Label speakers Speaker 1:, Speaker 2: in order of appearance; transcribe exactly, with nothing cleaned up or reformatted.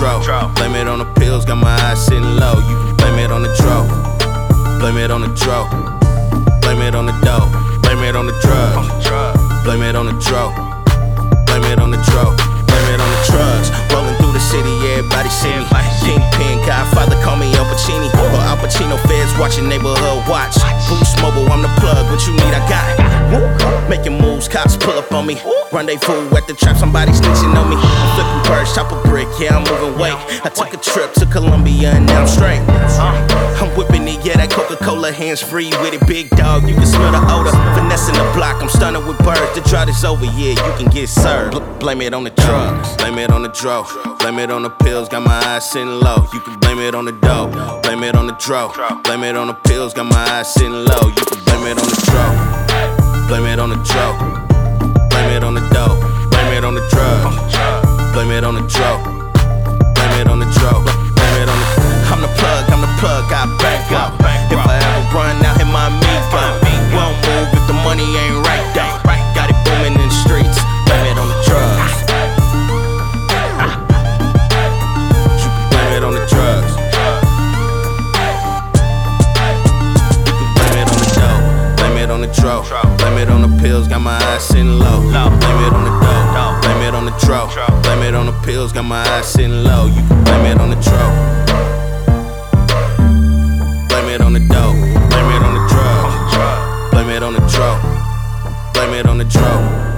Speaker 1: dro. Blame it on the pills, got my eyes sitting low. You can blame it on the dro. Blame it on the dro. Blame it on the dope. Blame it on the drugs. Blame it on the dro. Blame it on the dro. Blame it on the drugs. Rolling through the city, everybody see me. Kingpin, Godfather, call me Al Pacini. Or Al Pacino, feds watching neighborhood watch. Boost Mobile, I'm the plug. What you need, I got it. Making moves, cops pull up on me. Rendezvous at the trap, somebody snitching on me. I'm flipping birds, chop a brick, yeah, I'm moving weight. I took a trip to Colombia and now I'm straight. I'm whipping it, yeah, that Coca-Cola, hands free with it, big dog. You can smell the odor, finessing the block. I'm stunning with birds. The drought is over, yeah, you can get served. Bl- blame it on the drugs, blame it on the dro. Blame it on the pills, got my eyes sitting low. You can blame it on the dope, blame it on the dro. Blame it on the pills, got my eyes sitting low. You can blame it on the dro. Blame it on the dro. Blame it on the dope. Blame it on the drugs. Blame it on the dro. Blame it on the dro. Blame it on the. I'm the plug. I'm the plug. I bank up. If I ever run out, hit my amigo. Won't move if the money ain't right though. Got it booming in the streets. Blame it on the drugs. You can blame it on the drugs. You can blame it on the dope. Blame it on the dro. Blame it on the pills, got my eyes sitting low. Blame it on the dope, blame it on the dro. Blame it on the pills, got my eyes sitting low. You can blame it on the dro. Blame it on the dope, blame it on the drugs. Blame it on the dro. Blame it on the dro.